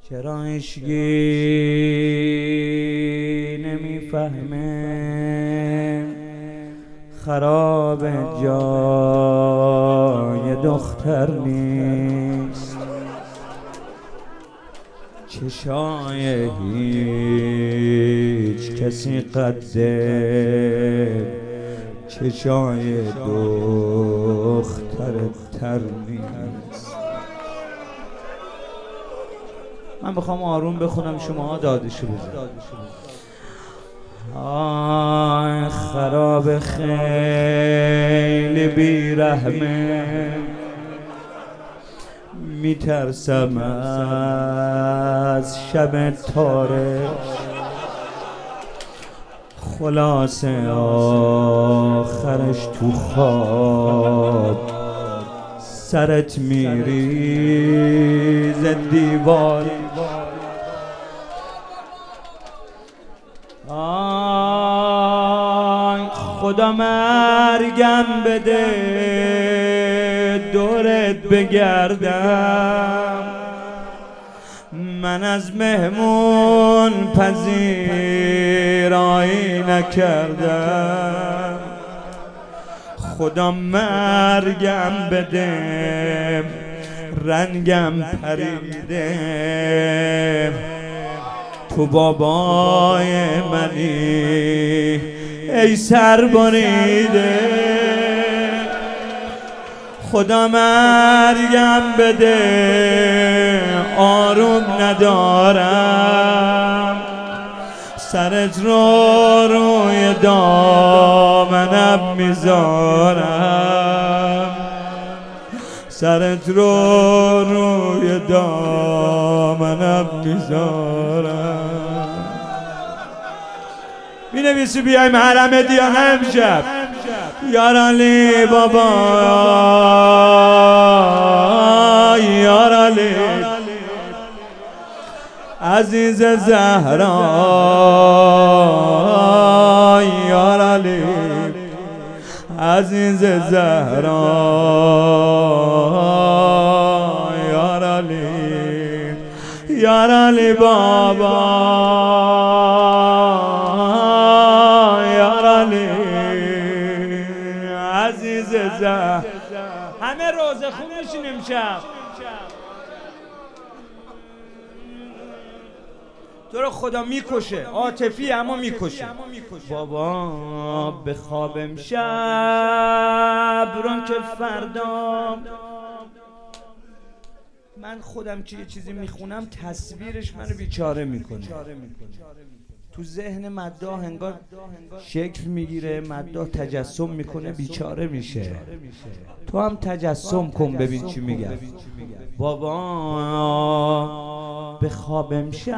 چرا عشقی نمیفهمه خراب جای دختر نیست، چشای هیچ کسی قده چشای دختر تر نیست. من بخوام آروم بخونم شما دادشو بزن. آی خراب خیلی بیرحمه، میترسم از شب تارش، خلاصه آخرش تو خواب سرت میریز دیوار. آی خدا مرگم بده دورت بگردم، من از مهمون پذیرایی نکردم. خدا مرگم بده رنگم پریده، تو بابای منی ای سر بریده. خدا مرگم بده آروم ندارم، سرت رو روی دامنم میذارم، سرت رو روی دامنم میذارم. مینویسی بیایم حرم دیانه امشب یار علی بابا، یار علی عزیز زهرا، یار علی عزیز زهرا، یار علی یار علی بابا، یار علی عزیز زهرا. همه روزه خوب میشین امشب. تو رو خدا میکشه، عاطفی اما میکشه. بابا به خواب امشب رون که فردا، من خودم که یه چیزی میخونم تصویرش منو بیچاره میکنه. تو ذهن مداح انگار شکل میگیره، مداح تجسم میکنه بیچاره میشه. تو هم تجسم کن ببین چی میگم. بابا به خواب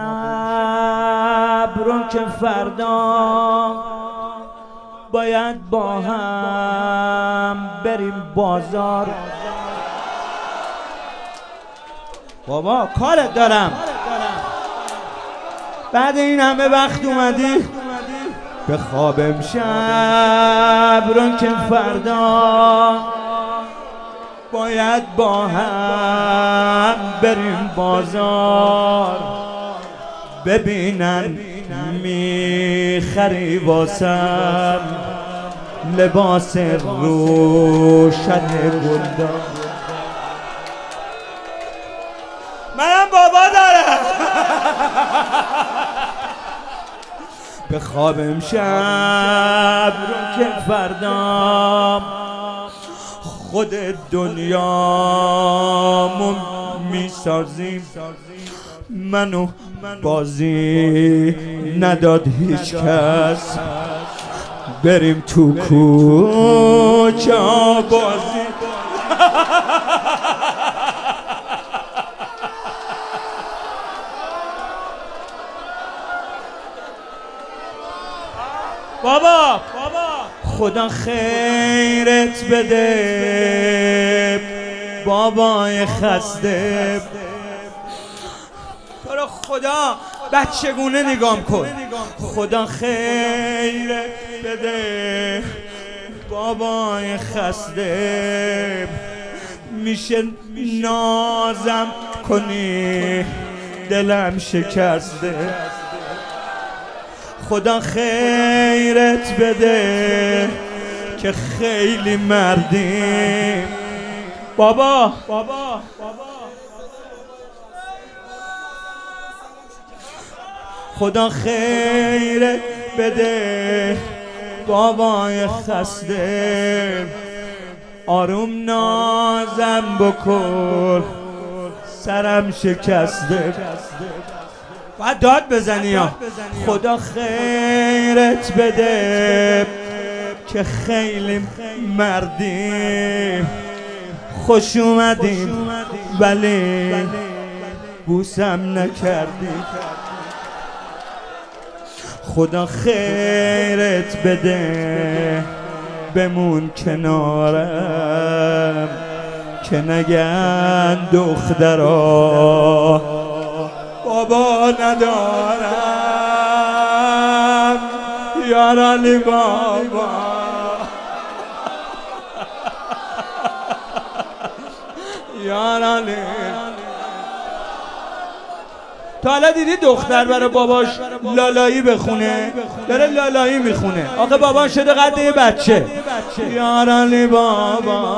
امشب رو که فردا باید با هم بریم بازار. بابا کارت دارم، بعد این همه وقت اومدی به خواب امشب رو که فردا باید با هم بریم بازار، ببینن میخری واسم لباس روشن گلدار. منم بابا دارم. به خواب امشب رو که فردا خود دنیامو میسازیم، منو بازی نداد هیچ کس، بریم تو کوچه بازی. بابا خدا خیرت بده بابای خسته، تو رو خدا بچگونه نگام کن. خدا خیرت بده بابای خسته، میشه نازم کنی دلم شکسته. خدا خیرت بده که خیلی مردیم. بابا خدا خیرت بده بابای خسته. آروم نازم بکن سرم شکسته. باید داد بزنی ها. خدا خیرت بده که خیلی مردیم. خوش اومدیم ولی بوسم نکردیم. خدا خیرت بده بمون کنارم که نگن دخترا بابا ندارم. یار علی بابا یار علی. تا حالا دیدی دختر برای باباش لالایی بخونه؟ داره لالایی میخونه. آخه بابا شده قد یه بچه. یار علی بابا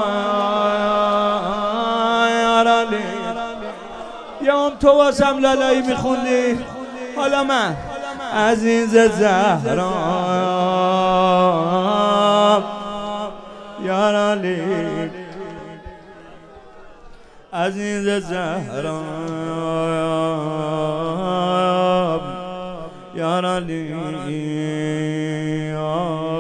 یار علی. یا هم تو واسم لالایی میخوندی، حالا من عزیز زهرا یار علی. عزیز زهرا یار علی.